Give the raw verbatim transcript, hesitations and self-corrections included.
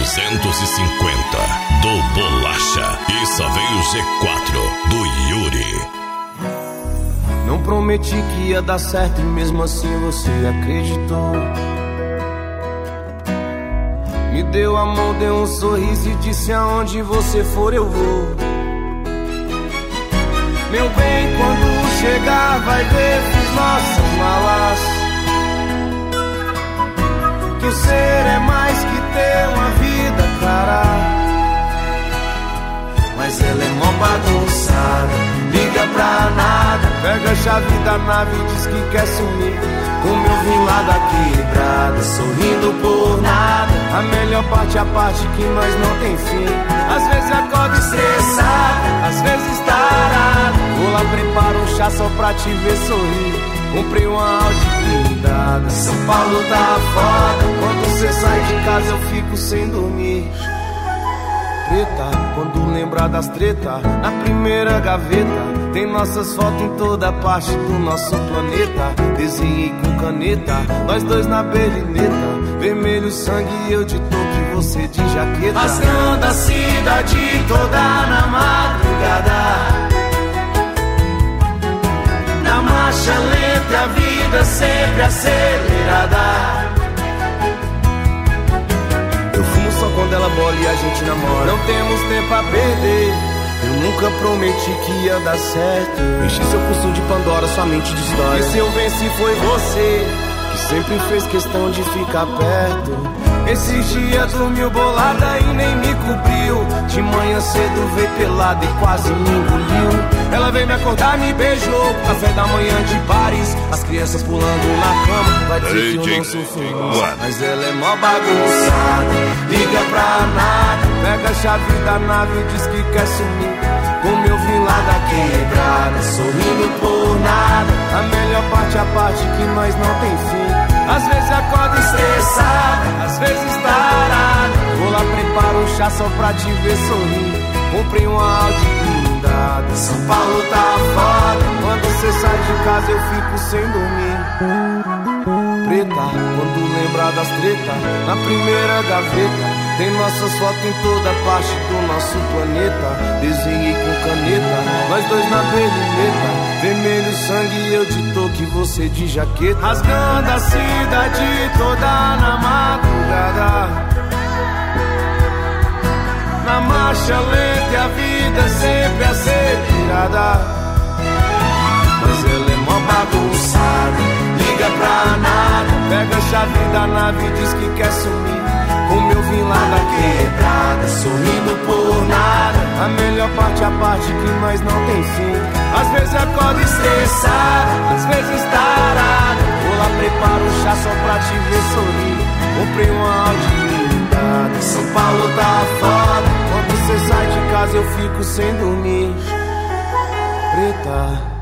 duzentos e cinquenta do Bolacha. E só vem o G quatro do Yuri. Não prometi que ia dar certo e mesmo assim você acreditou. Me deu a mão, deu um sorriso e disse: aonde você for eu vou. Meu bem, quando chegar vai ver, fiz nossas malas. Que o ser é mais que ter uma vida, cara. Mas ela é mó bagunçada, liga pra nada. Pega a chave da nave e diz que quer sumir. Como eu vim lá da quebrada, sorrindo por nada. A melhor parte é a parte que nós não tem fim. Às vezes acordo estressado, às vezes tarado. Vou lá, preparo um chá só pra te ver sorrir. Comprei uma Audi blindada. São Paulo tá foda. Quando você sai de casa eu fico sem dormir. Preta, quando lembrar das tretas, na primeira gaveta tem nossas fotos em toda parte do nosso planeta. Desenhei com caneta, nós dois na belineta. Vermelho sangue e eu de touca e você de jaqueta. Rasgando a cidade toda na madrugada. Na marcha lenta, a vida sempre acelerada. Eu fumo só quando ela bola e a gente namora. Não temos tempo a perder. Eu nunca prometi que ia dar certo. Enchi seu pulso de Pandora, sua mente de história. E se eu venci foi você, que sempre fez questão de ficar perto. Esses dias dormiu bolada e nem me cobriu. De manhã cedo veio pelada e quase me engoliu. Ela veio me acordar, me beijou. Café da manhã de Paris, as crianças pulando na cama. Vai dizer que eu não sou feliz, mas ela é mó bagunçada. Liga pra nada, pega a chave da nave e diz que quer sumir. Como eu vim lá da quebrada, sorrindo por nada. A melhor parte é a parte que nós não tem fim. Às vezes acordo estressado, às vezes tarado. Vou lá, preparo um chá só pra te ver sorrir. Comprei uma Audi blindada. São Paulo tá foda. Quando você sai de casa eu fico sem dormir. Preta, quando lembrar das tretas, na primeira gaveta tem nossas fotos em toda parte do nosso planeta. Desenhei com caneta, nós dois na belineta. Vermelho sangue e eu de touca e você de jaqueta. Rasgando a cidade toda na madrugada. Na marcha lenta e a vida sempre acelerada. Mas ela é mó bagunçada, liga pra nada. Pega a chave da nave e diz que quer sumir. Como eu vim lá da quebrada, sorrindo por nada. A melhor parte é a parte que nós não tem fim. Às vezes acordo estressado, às vezes tarado. Vou lá, preparo um chá só pra te ver sorrir. Comprei uma Audi blindada. São Paulo tá foda. Quando você sai de casa eu fico sem dormir. Preta.